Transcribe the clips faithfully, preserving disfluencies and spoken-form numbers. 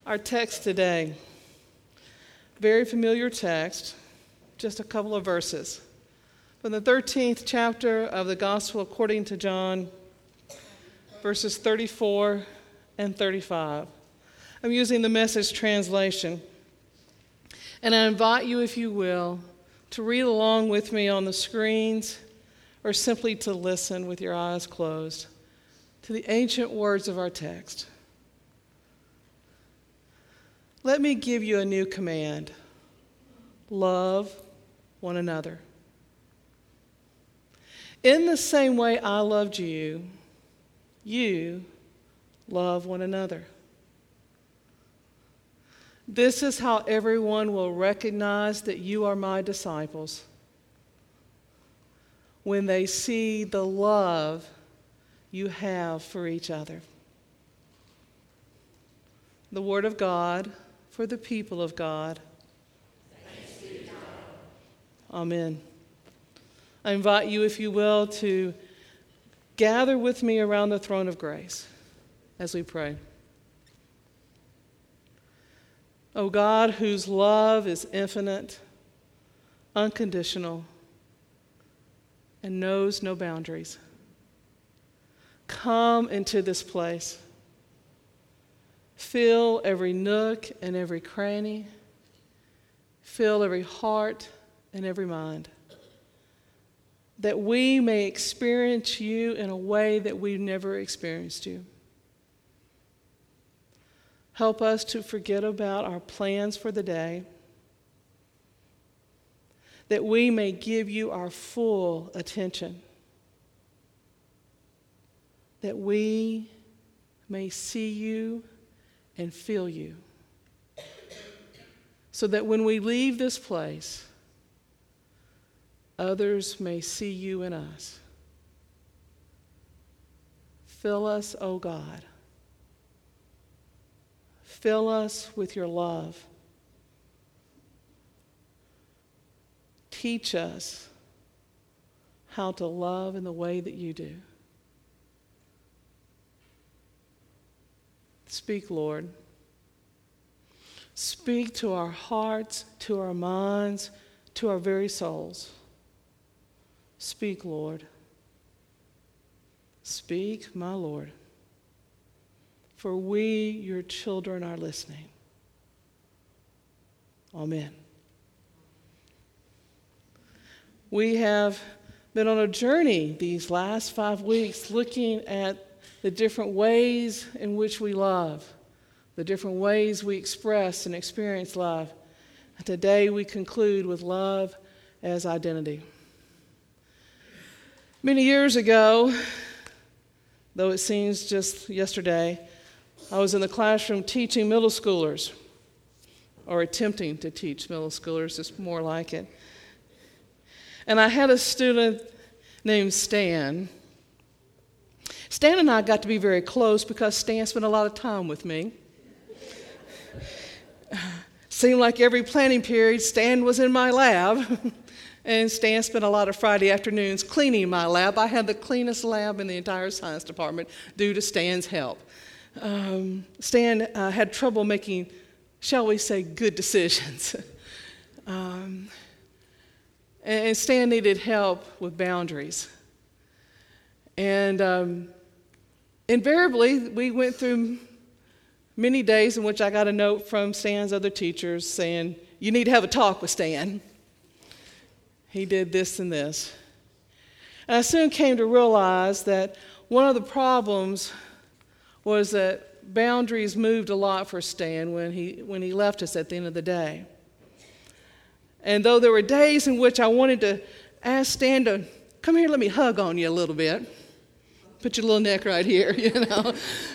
Our text today, very familiar text, just a couple of verses. From the thirteenth chapter of the Gospel according to John, verses thirty-four and thirty-five. I'm using the Message translation. And I invite you, if you will, to read along with me on the screens or simply to listen with your eyes closed to the ancient words of our text. Let me give you a new command. Love one another. In the same way I loved you, you love one another. This is how everyone will recognize that you are my disciples, when they see the love you have for each other. The Word of God for the people of God. Thanks be to God. Amen. I invite you, if you will, to gather with me around the throne of grace as we pray. O God, whose love is infinite, unconditional, and knows no boundaries, come into this place. Fill every nook and every cranny. Fill every heart and every mind, that we may experience you in a way that we've never experienced you. Help us to forget about our plans for the day, that we may give you our full attention, that we may see you and feel you, so that when we leave this place, others may see you in us. Fill us, O God. Fill us with your love. Teach us how to love in the way that you do. Speak, Lord. Speak to our hearts, to our minds, to our very souls. Speak, Lord. Speak, my Lord. For we, your children, are listening. Amen. We have been on a journey these last five weeks looking at the different ways in which we love, the different ways we express and experience love. And today we conclude with love as identity. Many years ago, though it seems just yesterday, I was in the classroom teaching middle schoolers, or attempting to teach middle schoolers, it's more like it. And I had a student named Stan. Stan and I got to be very close because Stan spent a lot of time with me. Seemed like every planning period, Stan was in my lab. And Stan spent a lot of Friday afternoons cleaning my lab. I had the cleanest lab in the entire science department due to Stan's help. Um, Stan uh, had trouble making, shall we say, good decisions. um, and Stan needed help with boundaries. And um, invariably, we went through many days in which I got a note from Stan's other teachers saying, you need to have a talk with Stan. He did this and this. And I soon came to realize that one of the problems was that boundaries moved a lot for Stan when he, when he left us at the end of the day. And though there were days in which I wanted to ask Stan to come here, let me hug on you a little bit. Put your little neck right here, you know.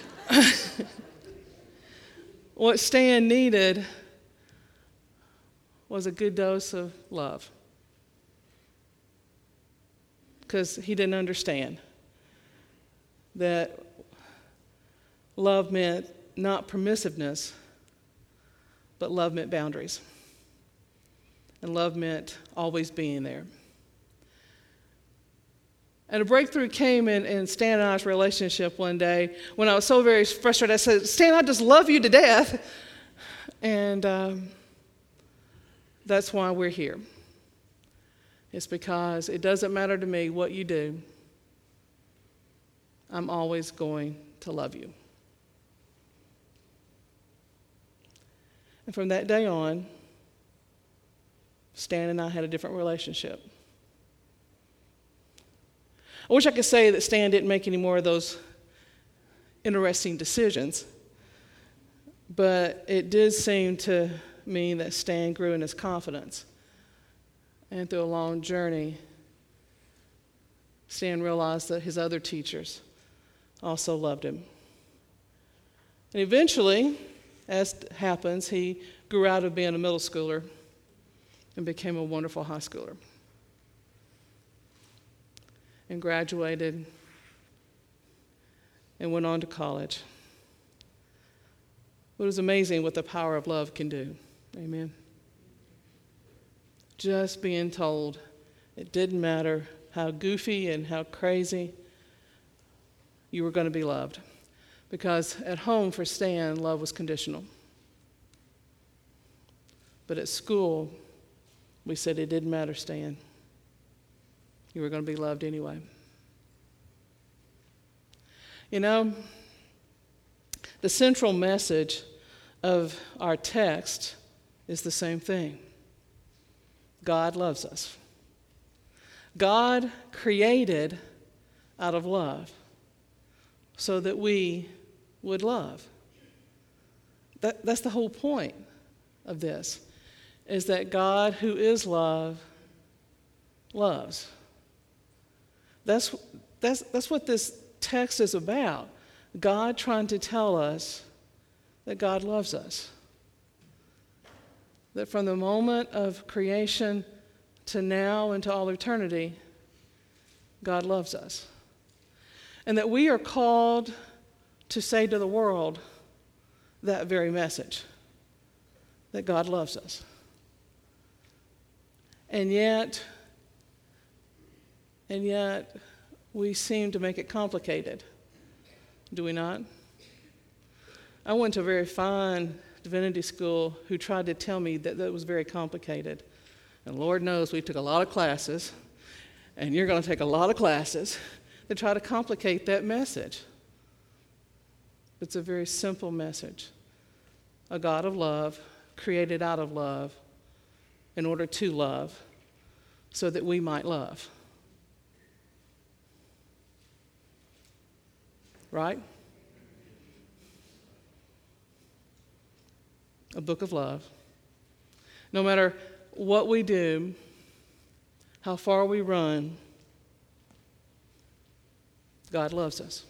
What Stan needed was a good dose of love, because he didn't understand that love meant not permissiveness, but love meant boundaries. And love meant always being there. And a breakthrough came in, in Stan and I's relationship one day when I was so very frustrated. I said, Stan, I just love you to death. And um, that's why we're here. It's because it doesn't matter to me what you do. I'm always going to love you. And from that day on, Stan and I had a different relationship. I wish I could say that Stan didn't make any more of those interesting decisions, but it did seem to me that Stan grew in his confidence. And through a long journey, Stan realized that his other teachers also loved him. And eventually, as happens, he grew out of being a middle schooler and became a wonderful high schooler. And graduated and went on to college. It was amazing what the power of love can do. Amen. Just being told it didn't matter how goofy and how crazy you were going to be loved. Because at home for Stan, love was conditional. But at school, we said it didn't matter, Stan. You were going to be loved anyway. You know, the central message of our text is the same thing. God loves us. God created out of love so that we would love. That, that's the whole point of this, is that God, who is love, loves. That's, that's, that's what this text is about. God trying to tell us that God loves us. That from the moment of creation to now and to all eternity, God loves us. And that we are called to say to the world that very message, that God loves us. And yet, and yet, we seem to make it complicated. Do we not? I went to a very fine divinity school who tried to tell me that that was very complicated. And Lord knows we took a lot of classes, and you're going to take a lot of classes to try to complicate that message. It's a very simple message. A God of love, created out of love, in order to love, so that we might love. Right? A book of love. No matter what we do, how far we run, God loves us.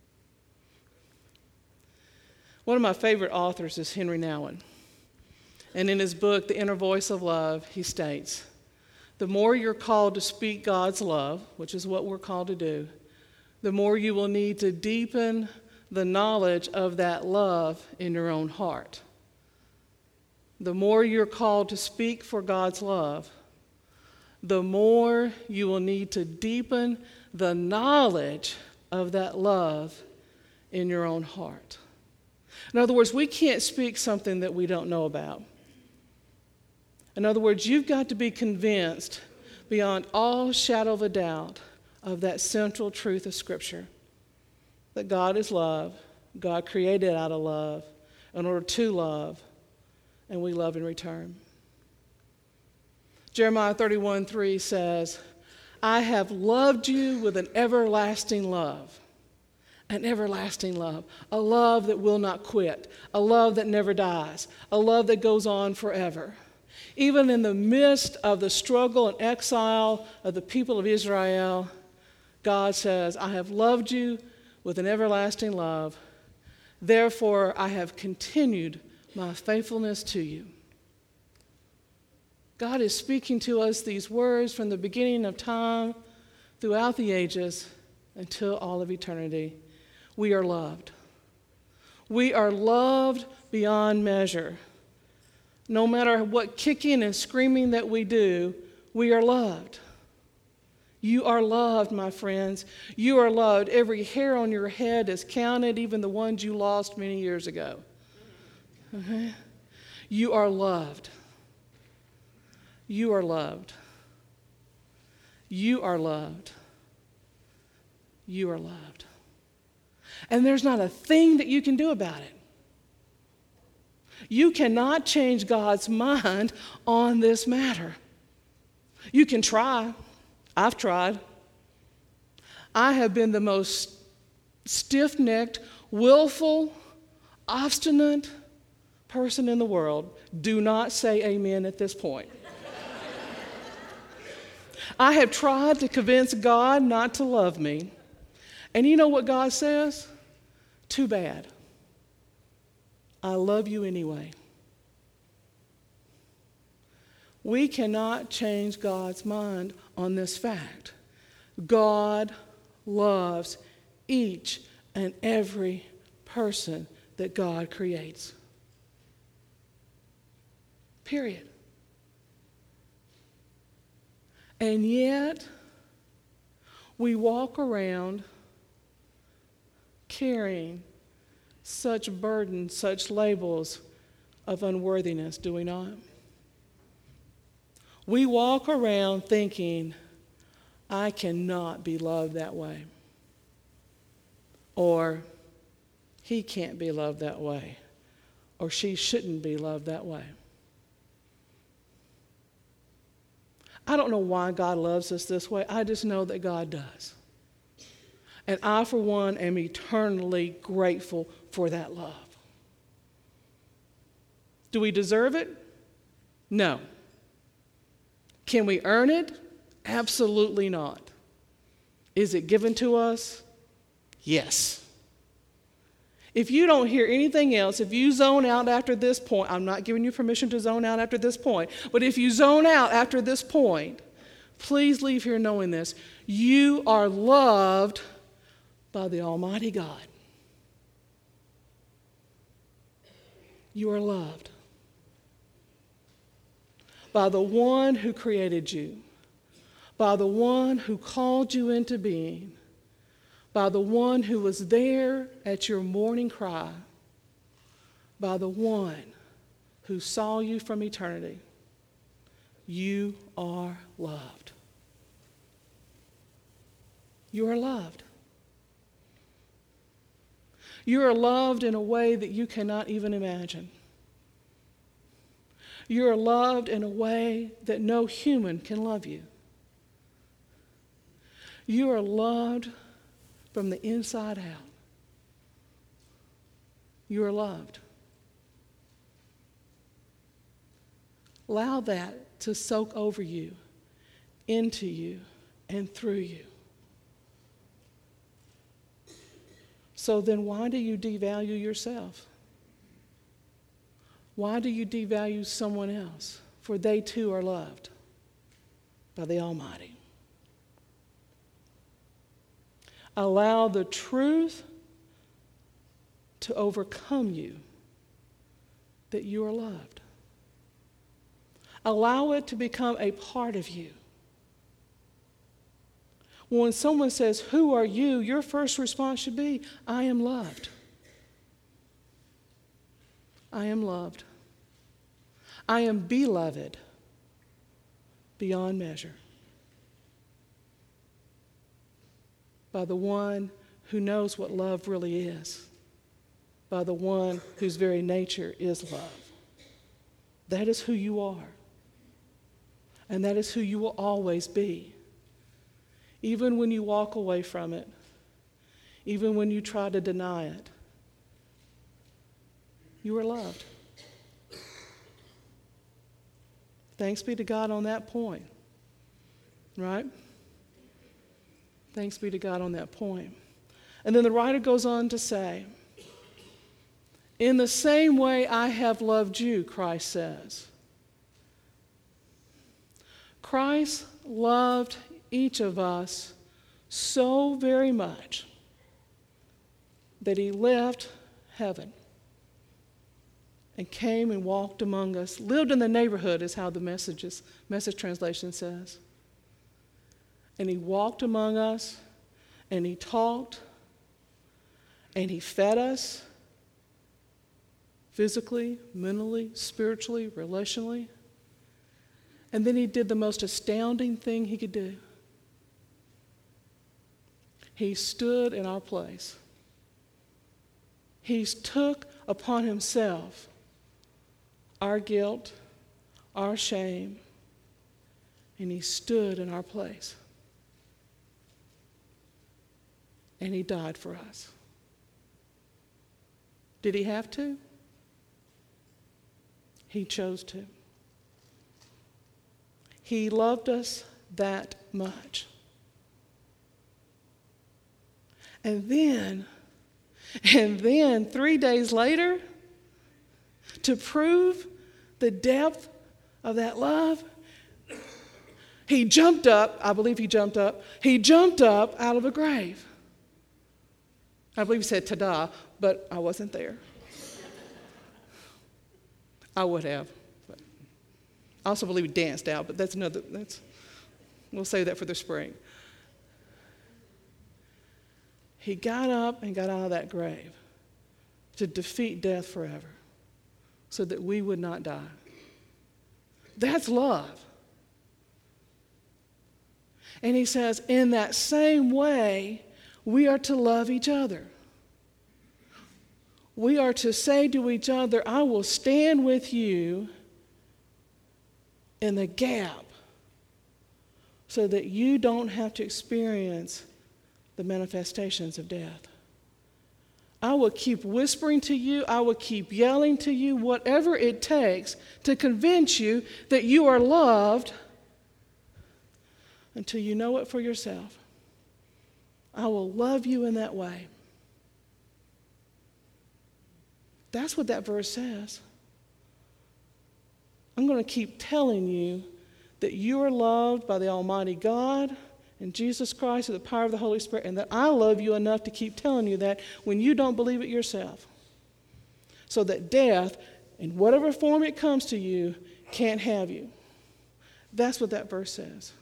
One of my favorite authors is Henry Nouwen. And in his book, The Inner Voice of Love, he states, the more you're called to speak God's love, which is what we're called to do, the more you will need to deepen the knowledge of that love in your own heart. The more you're called to speak for God's love, the more you will need to deepen the knowledge of that love in your own heart. In other words, we can't speak something that we don't know about. In other words, you've got to be convinced beyond all shadow of a doubt of that central truth of Scripture, that God is love, God created out of love in order to love, and we love in return. Jeremiah thirty-one three says, I have loved you with an everlasting love. An everlasting love. A love that will not quit. A love that never dies. A love that goes on forever. Even in the midst of the struggle and exile of the people of Israel, God says, I have loved you with an everlasting love. Therefore, I have continued my faithfulness to you. God is speaking to us these words from the beginning of time throughout the ages until all of eternity. We are loved. We are loved beyond measure. No matter what kicking and screaming that we do, we are loved. You are loved, my friends. You are loved. Every hair on your head is counted, even the ones you lost many years ago. Okay? You are loved. You are loved. You are loved. You are loved. And there's not a thing that you can do about it. You cannot change God's mind on this matter. You can try. I've tried. I have been the most stiff-necked, willful, obstinate person in the world. Do not say amen at this point. I have tried to convince God not to love me. And you know what God says? Too bad. I love you anyway. We cannot change God's mind on this fact. God loves each and every person that God creates. Period. And yet, we walk around carrying such burdens, such labels of unworthiness, do we not? We walk around thinking, I cannot be loved that way. Or, he can't be loved that way. Or she shouldn't be loved that way. I don't know why God loves us this way. I just know that God does. And I, for one, am eternally grateful for that love. Do we deserve it? No. Can we earn it? Absolutely not. Is it given to us? Yes. If you don't hear anything else, if you zone out after this point, I'm not giving you permission to zone out after this point, but if you zone out after this point, please leave here knowing this. You are loved by the Almighty God. You are loved by the one who created you, by the one who called you into being, by the one who was there at your morning cry, by the one who saw you from eternity. You are loved. You are loved. You are loved in a way that you cannot even imagine. You are loved in a way that no human can love you. You are loved from the inside out. You are loved. Allow that to soak over you, into you, and through you. So then why do you devalue yourself? Why do you devalue someone else? For they too are loved by the Almighty. Allow the truth to overcome you that you are loved. Allow it to become a part of you. When someone says, "Who are you?" your first response should be, "I am loved. I am loved. I am beloved beyond measure by the one who knows what love really is, by the one whose very nature is love." That is who you are. And that is who you will always be. Even when you walk away from it, even when you try to deny it, you are loved. Thanks be to God on that point, right? Thanks be to God on that point. And then the writer goes on to say, "In the same way I have loved you," Christ says. Christ loved each of us so very much that he left heaven and came and walked among us, lived in the neighborhood is how the messages, message translation says. And he walked among us, and he talked, and he fed us physically, mentally, spiritually, relationally. And then he did the most astounding thing he could do. He stood in our place. He took upon himself our guilt, our shame, and he stood in our place. And he died for us. Did he have to? He chose to. He loved us that much. And then, and then three days later, to prove the depth of that love, he jumped up, I believe he jumped up, he jumped up out of a grave. I believe he said, ta-da, but I wasn't there. I would have. But I also believe he danced out, but that's another, that's, we'll save that for the spring. He got up and got out of that grave to defeat death forever so that we would not die. That's love. And he says, in that same way, we are to love each other. We are to say to each other, I will stand with you in the gap so that you don't have to experience the manifestations of death. I will keep whispering to you, I will keep yelling to you, whatever it takes to convince you that you are loved until you know it for yourself. I will love you in that way. That's what that verse says. I'm going to keep telling you that you are loved by the Almighty God and Jesus Christ through the power of the Holy Spirit, and that I love you enough to keep telling you that when you don't believe it yourself. So that death, in whatever form it comes to you, can't have you. That's what that verse says.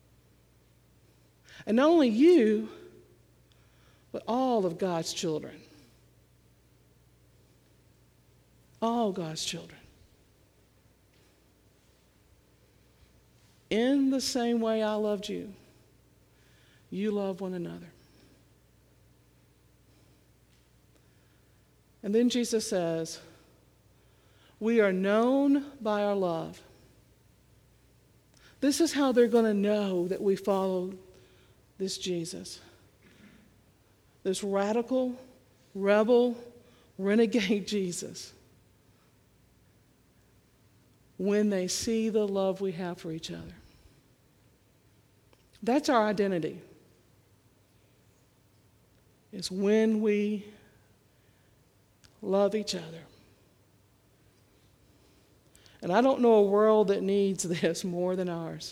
And not only you, but all of God's children. All God's children. In the same way I loved you, you love one another. And then Jesus says, we are known by our love. This is how they're going to know that we follow this Jesus. This radical, rebel, renegade Jesus. When they see the love we have for each other. That's our identity. It's when we love each other. And I don't know a world that needs this more than ours.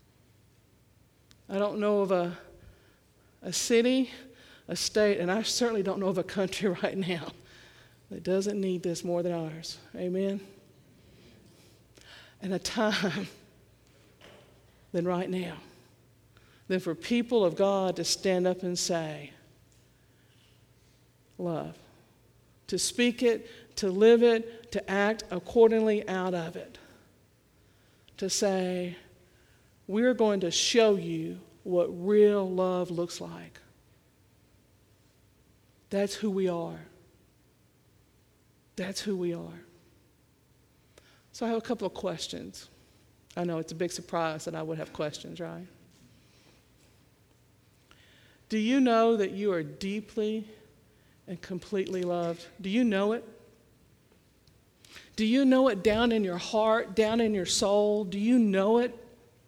I don't know of a, a city, a state, and I certainly don't know of a country right now that doesn't need this more than ours. Amen? And a time than right now, than for people of God to stand up and say, love. To speak it, to live it, to act accordingly out of it. To say, we're going to show you what real love looks like. That's who we are. That's who we are. So I have a couple of questions. I know it's a big surprise that I would have questions, right? Do you know that you are deeply and completely loved? Do you know it? Do you know it down in your heart, down in your soul? Do you know it?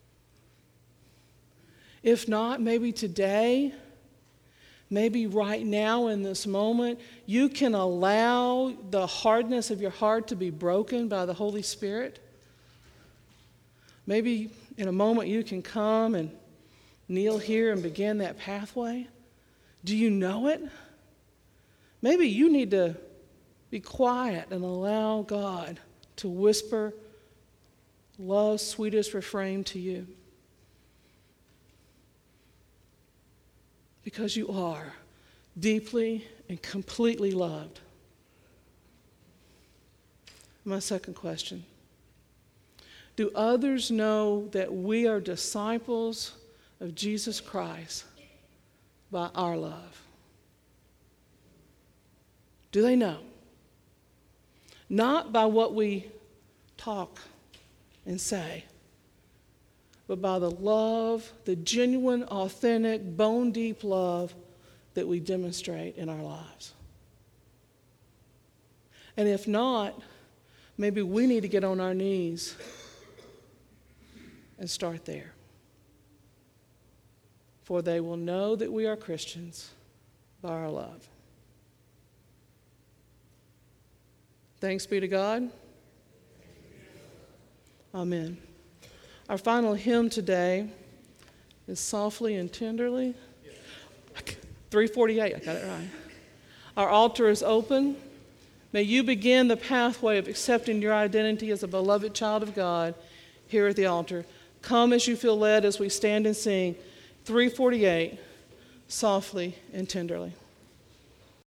If not, maybe today, maybe right now in this moment, you can allow the hardness of your heart to be broken by the Holy Spirit. Maybe in a moment you can come and kneel here and begin that pathway. Do you know it? Maybe you need to be quiet and allow God to whisper love's sweetest refrain to you. Because you are deeply and completely loved. My second question. Do others know that we are disciples of Jesus Christ by our love? Do they know? Not by what we talk and say, but by the love, the genuine, authentic, bone-deep love that we demonstrate in our lives. And if not, maybe we need to get on our knees and start there. For they will know that we are Christians by our love. Thanks be to God. Amen. Our final hymn today is Softly and Tenderly. three forty-eight, I got it right. Our altar is open. May you begin the pathway of accepting your identity as a beloved child of God here at the altar. Come as you feel led as we stand and sing three forty-eight, Softly and Tenderly.